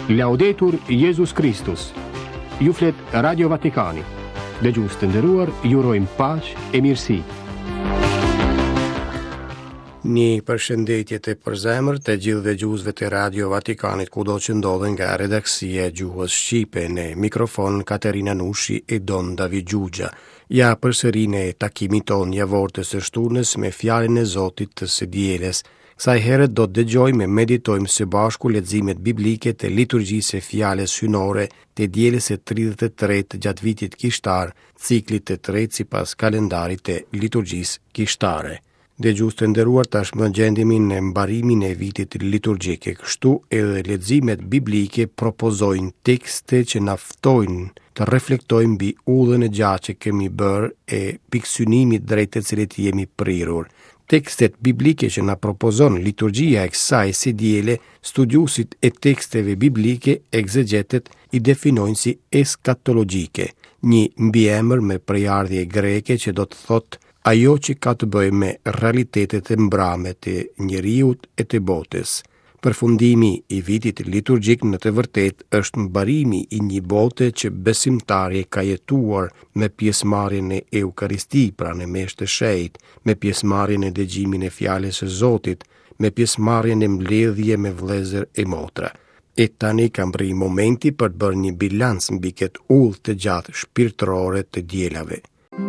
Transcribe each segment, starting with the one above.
Laudetur Jesus Christus. Ju flet Radio Vatikani. Dëgjues të nderuar, ju urojmë paqë e mirësi. Një përshëndetje të përzemër të gjithë dëgjuesve të Radio Vatikanit kudo që ndodhen nga redaksia e gjuhës shqipe. Në mikrofon Katerina Nushi e Don David Gjugja. Ja përsëri në takimin ton javor të së shtunës me fjalën e Zotit të së dielës. Kësaj herët do të dëgjojmë e meditojmë së bashku leximet biblike të liturgjisë së fjalës hynore të dielës së 33 gjatë vitit kishtar, ciklit të tretë sipas kalendarit të liturgjisë kishtare. Dëgjues të nderuar, tashmë gjendemi në mbarimin e vitit liturgjik, kështu edhe leximet biblike propozojnë tekste që na ftojnë të reflektojmë mbi udhën e gjatë që kemi bërë e pikësynimit drejt të cilit jemi prirur. Tekstet biblike që na propozon liturgjia e kësaj së diele, studiusit e teksteve biblike egzegetet i definojnë si eskatologjike, një mbiemër me prejardhje greke që do të thotë ajo që ka të bëjë me realitetet e mbrame të njeriut e të botës. Përfundimi i vitit liturgjik në të vërtet është mbarimi i një bote që besimtari ka jetuar me pjesëmarrjen e Eukaristi, pra në mes të shenjtë, me pjesëmarrjen e dëgjimin e fjalës së Zotit, me pjesëmarrjen e mbledhje me vëllezër e motra. E tani kam bërë momenti për të bërë një bilans mbi këtë udhë të gjatë shpirtërore të dielave.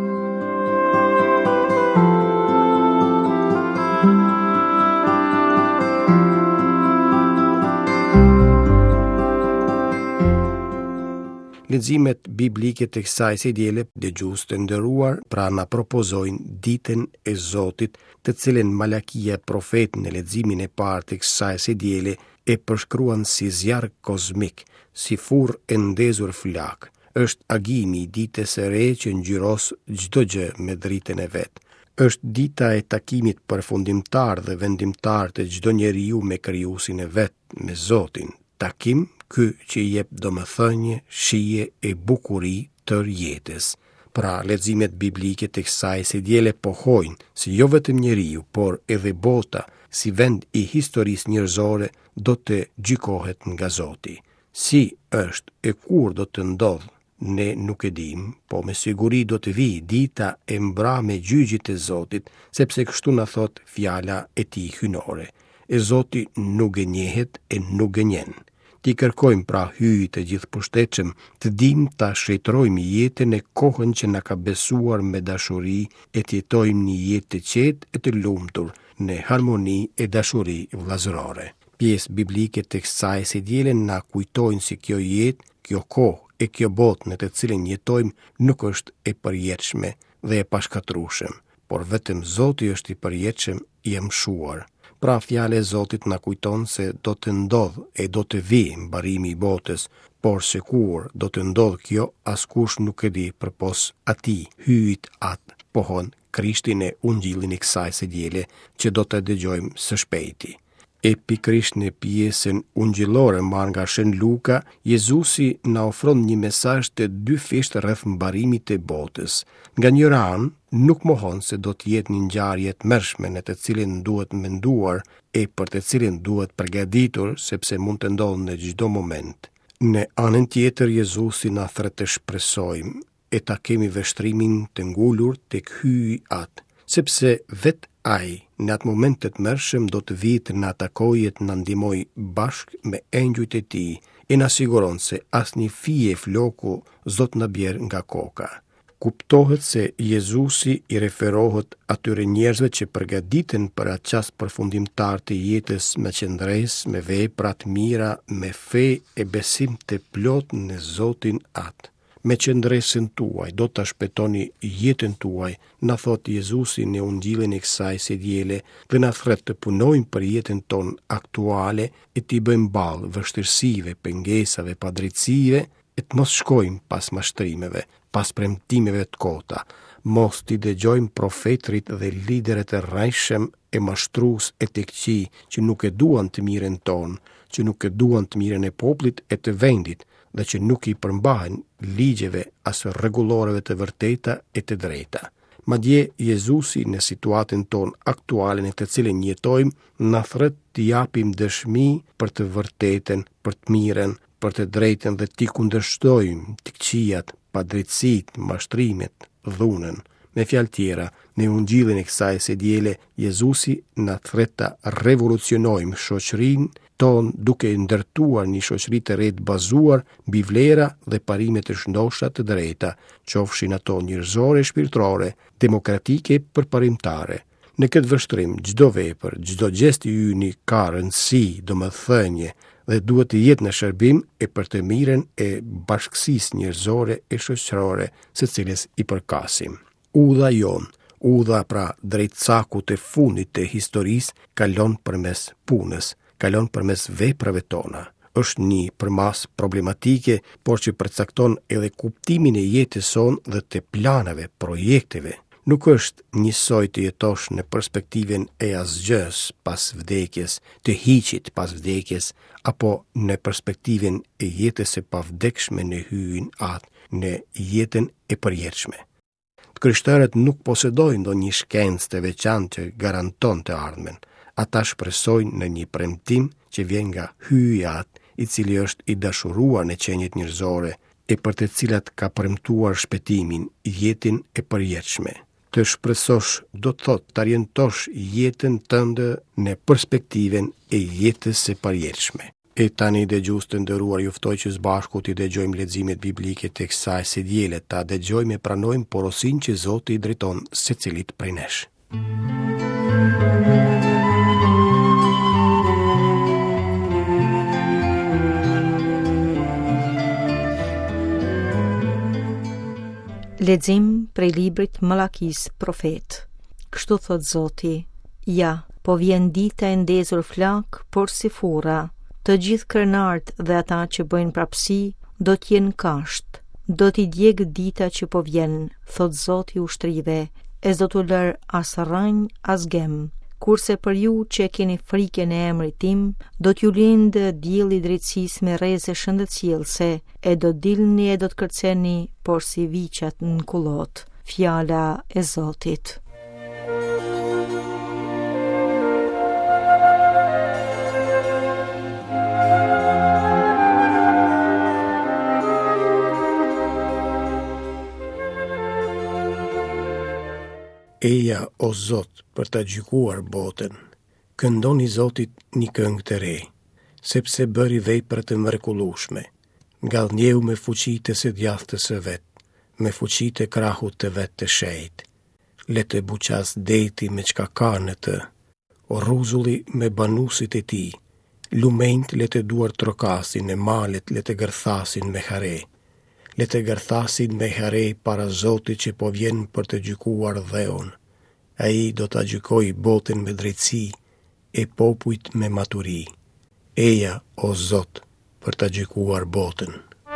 Leximet biblike të kësaj së diele, dëgjues të nderuar, pra na propozojnë ditën e Zotit, të cilën Malakia profet në leximin e parë të kësaj së diele e përshkruan si zjarr kozmik, si furrë e ndezur flak. Është agimi i ditës së re që ngjyros çdo gjë me dritën e vet. Është dita e takimit përfundimtar dhe vendimtar të çdo njeriu me krijuesin e vet, me Zotin. Takim ky që i jep domethënie, shije e bukuri tër jetës. Pra, leximet biblike të kësaj së diele pohojnë si jo vetëm njeriu, por edhe bota, si vend i historisë njerëzore, do të gjykohet nga Zoti. Si është e kur do të ndodhë, ne nuk e dim, po me siguri do të vijë dita e mbrame gjyqit të Zotit, sepse kështu na thot fjala e tij hynore. E Zoti nuk gënjehet e nuk gënjen. Ti kërkojmë pra hyj të gjithë pushtetshëm, të dim ta shëtrojmë jetën e kohën që na ka besuar me dashuri e të jetojmë një jetë të qetë e të lumtur, në harmoni e dashuri vëllazërore. Pjesë biblike të kësaj së diele na kujtojnë si kjo jetë, kjo kohë e kjo botë në të cilën jetojmë nuk është e përjetshme dhe e pashkatrueshëm, por vetëm Zoti është i përjetshëm, i mshuar. Pra fjala e Zotit na kujton se do të ndodhë e do të vijë mbarimi i botës, por se kur do të ndodhë kjo, askush nuk e di përpos atij hyjit atë pohon Krishtin e ungjillin e kësaj së diele që do të dëgjojmë së shpejti. E pikrisht në pjesën ungjillore marrë nga Shën Luka, Jezusi na ofron një mesazh të dy fisht rreth mbarimit të botës. Nga njëra anë, nuk mohon se do të jetë një ngjarje të mërshme në të cilin duhet menduar e për të cilin duhet përgatitur, sepse mund të ndodhë në çdo moment. Në anën tjetër, Jezusi na thret të shpresojmë e ta kemi veshtrimin të ngulur tek hyji atë, sepse vetë ai, në atë moment të mërshëm, do të vijë të na takojë e të na ndihmojë bashkë me engjujt e tij e na siguron se asnjë fije floku zot na bjerë nga koka. Kuptohet se Jezusi i referohet atyre njerëzve që përgatiten për atë çast përfundimtar të jetës me qëndresë, me vepra të mira, me fe e besim të plot në Zotin atë. Me qëndresën tuaj do të shpëtoni jetën tuaj, na thot Jezusi në ungjillin e kësaj së diele, dhe na thret të punojmë për jetën tonë aktuale e t'i bëjmë ballë vështirësive, pengesave, padrejtësive, e të mos shkojmë pas mashtrimeve, pas premtimeve të kota, mos t'i dëgjojmë profetrit dhe liderët e rrejshëm e mashtrues e të këqij që nuk e duan të mirën tonë, që nuk e duan të mirën e popullit e të vendit, dhe që nuk i përmbahen ligjeve as rregulloreve të vërteta e të drejta. Madje Jezusi në situatën tonë aktuale në të cilën jetojmë na thret të japim dëshmi për të vërtetën, për të mirën, për të drejtën dhe t'i kundërshtojmë të këqijat, padrejtësitë, mashtrimet, dhunën. Me fjalë tjera, në ungjillin e kësaj së diele, Jezusi na thret ta revolucionojmë shoqërinë tonë duke ndërtuar një shoqëri të re të bazuar mbi vlera dhe parime të shëndoshta të drejta, qofshin ato njerëzore, shpirtërore, demokratike, përparimtare. Në këtë vështrim, çdo vepër, çdo gest i yni ka rëndësi, domethënie dhe duhet të jetë në shërbim e për të mirën e bashkësisë njerëzore e shoqërore, së cilës i përkasim. Udha jon, udha pra drejt cakut e fundit të historisë, kalon përmes punës, kalon përmes veprave tona. Është një përmas problematike, por që përcakton edhe kuptimin e jetës sonë dhe të planeve, projekteve. Nuk është njësoj të jetosh në perspektiven e asgjës pas vdekjes, të hiqit pas vdekjes, apo në perspektiven e jetës e pavdekshme në hyjin atë në jetën e përjetshme. Krishterët nuk posedojnë ndonjë shkencë të veçantë që garanton të ardhmen. Ata shpresojnë në një premtim që vjen nga hyjja i cili është i dashuruar në qenjet njerëzore e për të cilat ka premtuar shpëtimin, jetën e përjetshme. Të shpresosh do të thotë të orientosh jetën tënde në perspektiven e jetës së përjetshme. E tani dëgjues të nderuar, ju ftoj që së bashku t'i dëgjojmë leximet biblike të kësaj së diele, ta dëgjojmë e pranojmë porosinë që Zoti i drejton secilit prej nesh. Lexim prej librit Mallakis profet. Kështu thot Zoti: Ja, po vjen dita e ndezur flak, por si furra. Të gjithë krenart dhe ata që bëjnë prapësi do t'jenë kasht. Do t'i djegë dita që po vjen, thot Zoti i ushtrive, e s'do t'u lër as rranj as gem. Kurse për ju që keni frikën e emrit tim, do t'ju lindë dielli i drejtësisë me rreze shëndetësjellëse, e do dilni e do të kërceni, por si viçat në kullot. Fjala e Zotit. Eja, o Zot, për të gjykuar botën, këndoni Zotit një këngë të re, sepse bëri vepra të mrekullueshme, ngallnjeu me fuqitë së djathtës së vet, me fuqitë e krahut të vet të shejt. Le të buqas deti me çka ka në të, o rruzulli me banusit e tij, lumenjt le të duar trokasin e malet le të gërthasin me hare. Le të gërthasin me hare para Zotit që po vjen për të gjykuar dheun. Ai do ta gjykojë botën me drejtësi e popujt me maturi. Eja, o Zot, për ta gjykuar botën.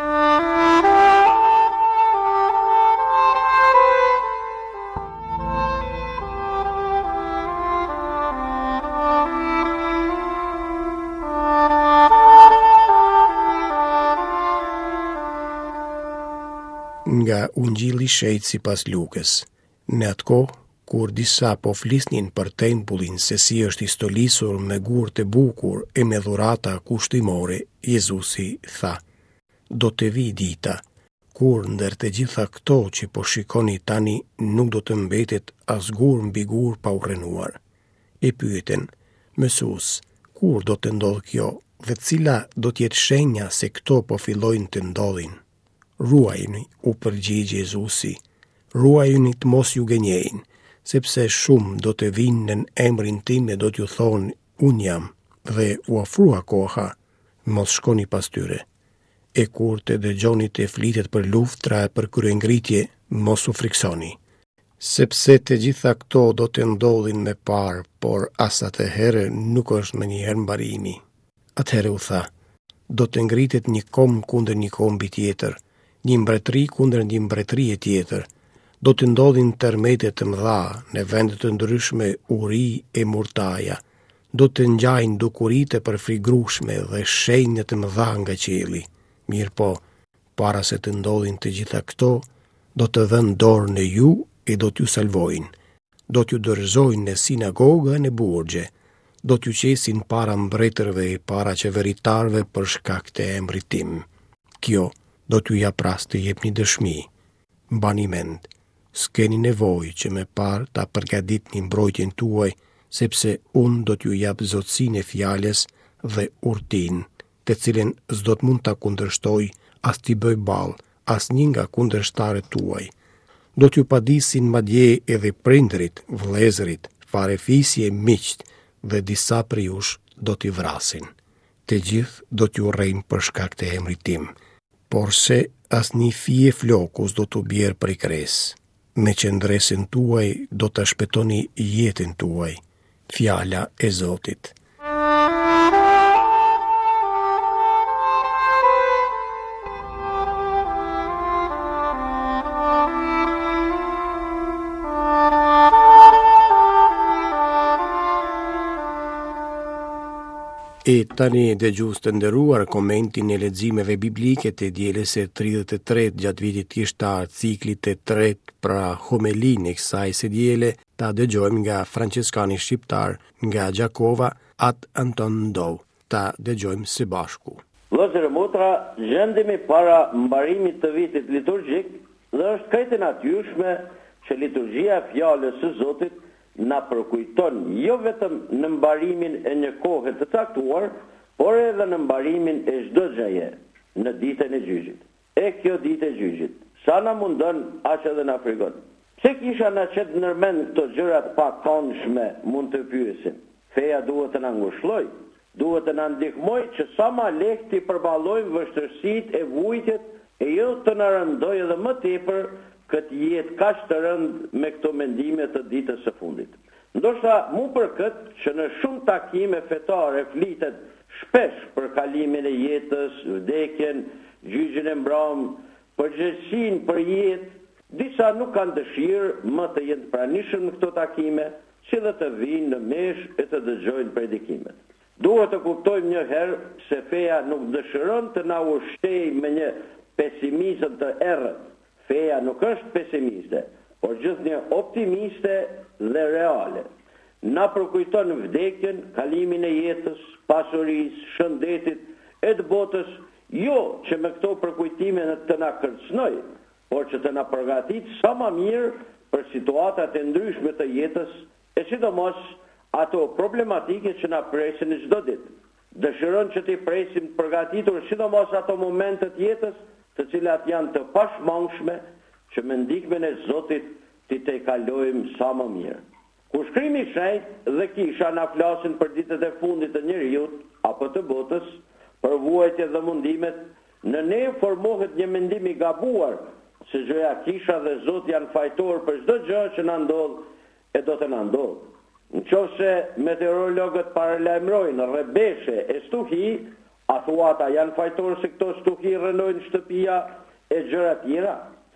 Nga Ungjilli shejt sipas Lukës. Në atë kohë, kur disa po flisnin për tempullin se si është i stolisur me gur të bukur e me dhurata kushtimore, Jezusi tha: Do të vi dita, kur ndër të gjitha këto që po shikoni tani nuk do të mbetet as gur mbi gur pa urrënuar. E pyeten: Mësues, kur do të ndodh kjo dhe cila do të jetë shenja se këto po fillojnë të ndodhin? Ruajuni, u përgjigj Jezusi, ruajuni të mos ju gënjejnë, sepse shumë do të vinë në emrin tim e do t'ju thonë, unë jam, dhe u ofrua koha, mos shkoni pas tyre. E kur të dëgjoni të flitet për luftra e për kryengritje, mos u friksoni. Sepse të gjitha këto do të ndodhin me parë, por as atëherë nuk është në njëherë mbarimi. Atëherë u tha: Do të ngritet një kom kundër një kombi tjetër, një mbretëri kundër një mbretërie tjetër. Do të ndodhin tërmete të mëdha në vende të ndryshme, uri e murtaja. Do të ngjajnë dukuritë e përfrigrueshme dhe shenjë të mëdha nga qielli. Mirë po, para se të ndodhin të gjitha këto, do të vënë dorë në ju e do t'ju salvojnë. Do t'ju dorëzojnë në sinagoga e në burgje. do t'ju qesin para mbretërve e para qeveritarve për shkak të emrit tim. Kjo do t'ju jap rast të jepni dëshmi. Mbani mend, s'keni nevojë që me parë ta përgatitni mbrojtjen tuaj, sepse unë do t'ju jap zotësinë e fjalës dhe urtin, të cilën s'do të mund ta kundërshtoj as t'i bëj ballë asnjë nga kundërshtarët tuaj. Do t'ju padisin madje edhe prindrit, vëllezërit, farefisi e miqt dhe disa prej jush do t'i vrasin. Të gjithë do t'ju urrejnë për shkak të emrit tim, por se asnjë fije flokus do t'u bjerë prej kres. Me qendresën tuaj do të shpëtoni jetën tuaj. Fjala e Zotit. E tani dëgjues të nderuar, komentin e leximeve biblike të dielës së 33 gjatë vitit kishtar, ciklit të tretë pra homelinë e kësaj së diele, ta dëgjojmë nga franciskani shqiptar nga Gjakova, At Anton Ndov. Ta dëgjojmë së bashku. Vëllezër e motra, gjendemi para mbarimit të vitit liturgjik dhe është krejtë natyshme që liturgjia e fjalës së Zotit na përkujton jo vetëm në mbarimin e një kohe të caktuar, por edhe në mbarimin e çdo gjëje në ditën e gjyqit. E kjo ditë e gjyqit, sa na mundon, aq edhe na frikon. Pse kisha na qet nërmend këto gjërat pa këndshme, mund të pyesim. Feja duhet të na ngushëlloj, duhet të na ndihmoj që sa ma lehtë të përballojmë vështirësitë e vujtjet e jo të na rëndoj edhe më tepër këtë jetë kaq të rëndë me këto mendime të ditës së fundit. Ndoshta mu për këtë që në shumë takime fetare flitet shpesh për kalimin e jetës, vdekjen, gjyqjen e mbrëmë, përgjegjësinë për jetë, disa nuk kanë dëshirë më të jenë pranishëm në këto takime, si dhe të vinë në mesh e të dëgjojnë predikimet. Duhet të kuptojmë një herë se feja nuk dëshiron të na ushtejë me një pesimizëm të errët. Feja nuk është pesimiste, por gjithnjë optimiste dhe reale. Na përkujton vdekjen, kalimin e jetës, pasurisë, shëndetit e të botës, jo që me këto përkujtime të na kërcënoj, por që të na përgatit sa më mirë për situatat e ndryshme të jetës, e sidomos ato problematike që na presin çdo ditë. Dëshiron që t'i presim të përgatitur sidomos ato momentet jetës të cilat janë të pashmangshme, që me ndihmën e Zotit t'i te kalojmë sa më mirë. Kur shkrimi i Shenjtë dhe Kisha na flasin për ditët e fundit të njerëzit apo të botës, për vuajtjet dhe mundimet, në ne formohet një mendim i gabuar se gjëja Kisha dhe Zoti janë fajtor për çdo gjë që na ndodh e do të na ndodh. Nëse meteorologët paralajmërojnë rrebeshe e stuhi, a thua ata janë fajtorë se këto stuhi rënojnë shtëpia e gjëra tjera?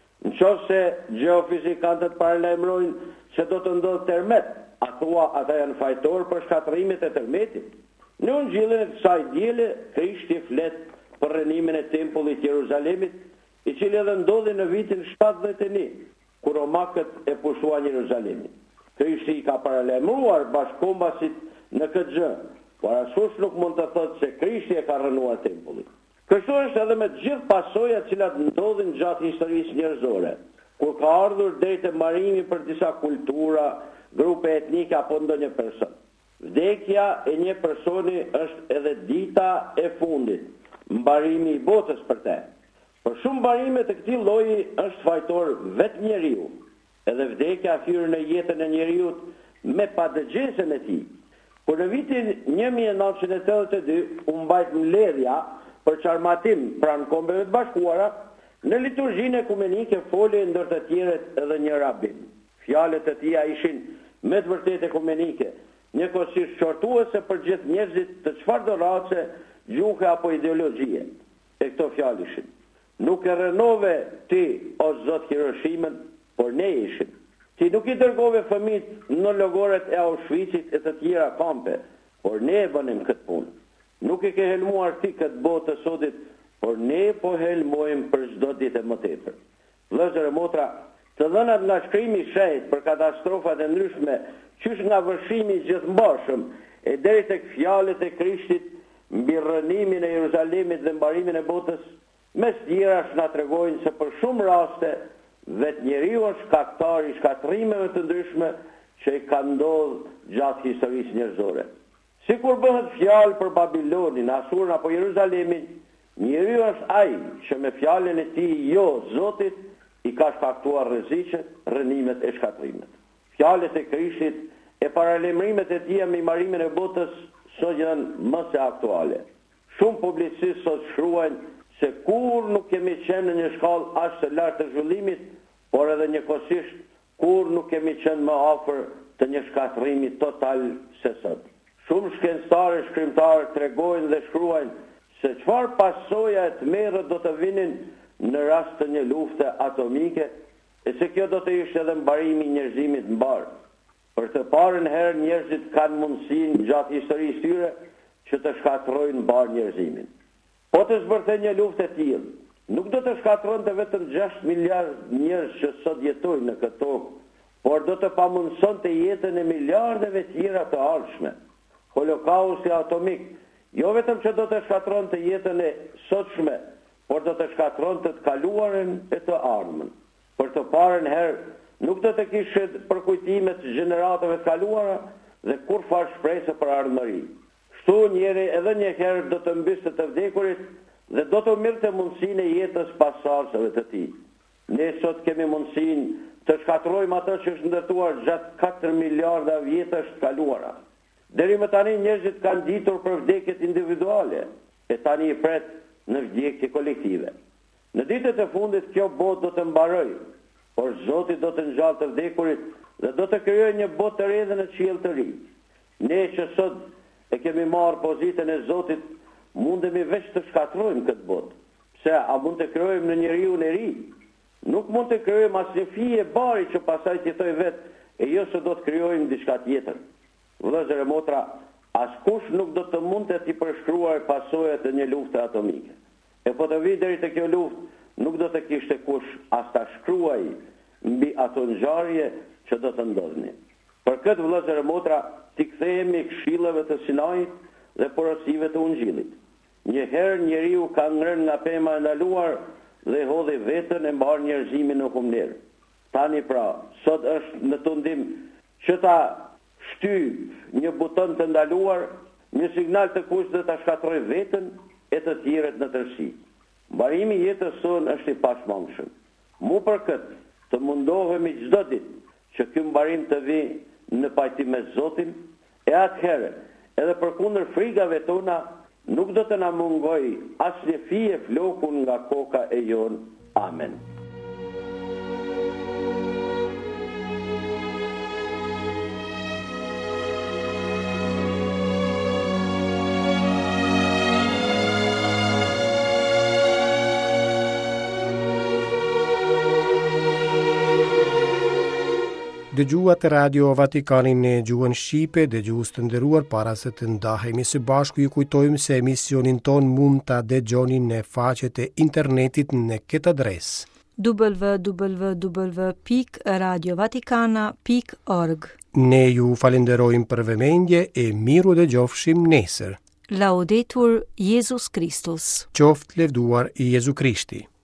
Nëse geofizikantët paralajmërojnë se do të ndodhë termet, a thua ata janë fajtorë për shkatrimet e termetit? Në Ungjillin e kësaj diele, Krishti flet për rënimin e tempullit Jeruzalemit, i cili edhe ndodhi në vitin 71, kur romakët e pushuan Jeruzalemin. Krishti i ka paralajmëruar bashkëkombasit në këtë gjë, por askush nuk mund të thotë se Krishti e ka rënuar tempullin. Kështu është edhe me të gjithë pasojat cilat ndodhin gjatë historisë njerëzore, kur ka ardhur deri te mbarimi për disa kultura, grupe etnike apo ndonjë person. Vdekja e një personi është edhe dita e fundit, mbarimi i botës për te. Për shumë mbarime të këtij lloji është fajtor vetë njeriu, edhe vdekja hyrë në jetën e njeriu me padëgjesën e tij. Kur në vitin 1982 u mbajt mbledhja për çarmatim pranë Kombeve të Bashkuara, në liturgjinë ekumenike foli ndër të tjerët edhe një rabin. Fjalët e tij ishin me të vërtetë ekumenike, njëkohësisht qortuese për gjithë njerëzit të çfarëdo race, gjuhe apo ideologjie. E këto fjalë ishin: nuk e rënove ti, o Zot, Hiroshimën, por ne ishim. Ti nuk i dërgove fëmijët në llogoret e Auschwitzit e të tjera kampe, por ne e bënim këtë punë. Nuk i ke helmuar ti këtë botë të sodit, por ne po helmojmë për çdo ditë më tepër. Vëllezër e motra, të dhënat nga shkrimi i Shenjtë për katastrofat e ndryshme, qysh nga vërshimi gjithëmbashëm e deri tek fjalët e Krishtit mbi rënimin e Jeruzalemit dhe mbarimin e botës, mes tjerash na tregojnë se për shumë raste vetë njeriu është shkaktar i shkatrimeve të ndryshme që i ka ndodhur gjatë historisë njerëzore. Sikur bëhet fjalë për Babilonin, Asurën apo Jeruzalemin, njeriu është ai që me fjalën e tij, jo Zotit, i ka shkaktuar rreziqet, rënimet e shkatrimet. Fjalët e Krishtit e paralajmërimet e tij me marrimin e botës sot janë më se aktuale. Shumë publicistë sot shkruajnë se kur nuk kemi qenë në një shkallë aq të lartë të zhvillimit, por edhe njëkohësisht kur nuk kemi qenë më afër të një shkatrimi total se sot. Shumë shkencëtarë, shkrimtarë tregojnë dhe shkruajnë se çfarë pasoja e tmerrët do të vinin në rast të një lufte atomike, e se kjo do të ishte edhe mbarimi i njerëzimit mbar. Për të parën herë njerëzit kanë mundësinë gjatë historisë tyre që të shkatrojnë mbar njerëzimin. Po të zbërthej një luftë e tillë, nuk do të shkatronte vetëm 6 miliard njerëz që sot jetojnë në këtë tokë, por do të pamundësonte jetën e miliardeve tjera të ardhshme. Holokausti atomik jo vetëm që do të shkatronte jetën e sotshme, por do të shkatronte të kaluarën e të ardhmen. Për të parën herë nuk do të kishte përkujtime të gjeneratave të kaluara dhe kur farë shpresë për ardhmëri. Kështu njeri edhe një herë do të mbyste të vdekurit dhe do të mirte mundësinë e jetës pasardhësve të tij. Ne sot kemi mundësinë të shkatrojmë atë që është ndërtuar gjatë 4 miliarda vjetësh të kaluara. Deri më tani njerëzit kanë ditur për vdekjet individuale, e tani i pret në vdekje kolektive. Në ditët e fundit kjo botë do të mbarojë, por Zoti do të ngjallë të vdekurit dhe do të krijojë një botë të re dhe në qiell të ri. Ne që sot e kemi marrë pozitën e Zotit, mundemi veç të shkatrojmë këtë botë. Pse a mund të krijojmë në njeriu e ri? Nuk mund të krijojmë asnjë fije e bari që pastaj të jetojë vetë, e jo se do të krijojmë diçka tjetër. Vëllezër e motra, askush nuk do të mund të përshkruar pasojat e një lufte atomike. E po të vi deri te kjo luftë, nuk do të kishte kush as ta shkruaj mbi ato ngjarje që do të ndodhin. Për këtë vëllezër e motra, ti kthehemi këshillave të Sinait dhe porosive të Ungjillit. Një herë njeriu ka ngrënë nga pema e ndaluar dhe hodhi veten e mbar njerëzimin në humner. Tani pra, sot është në tundim që ta shtyp një buton të ndaluar, një signal të kush dhe ta shkatroj veten e të tjerët në tërësi. Mbarimi i jetës sonë është i pashmangshëm. Mu për këtë të mundohemi çdo ditë që ky mbarim të vi në pajtim me Zotin, e atëherë edhe përkundër frikave tona nuk do të na mungoj asnjë fije flokun nga koka e jon. Amen. Dëgjuat Radio Vatikanin në gjuhën Shqipe, dëgjues të nderuar, para se të ndahemi së bashku ju kujtojmë se emisionin ton mund ta dëgjoni në faqet e internetit në këtë adresë: www.radiovaticana.org. Ne ju falenderojmë për vëmendje e miru dëgjofshim nesër. Laudetur Jesus Christus. Qoftë lëvduar Jezu Krishti.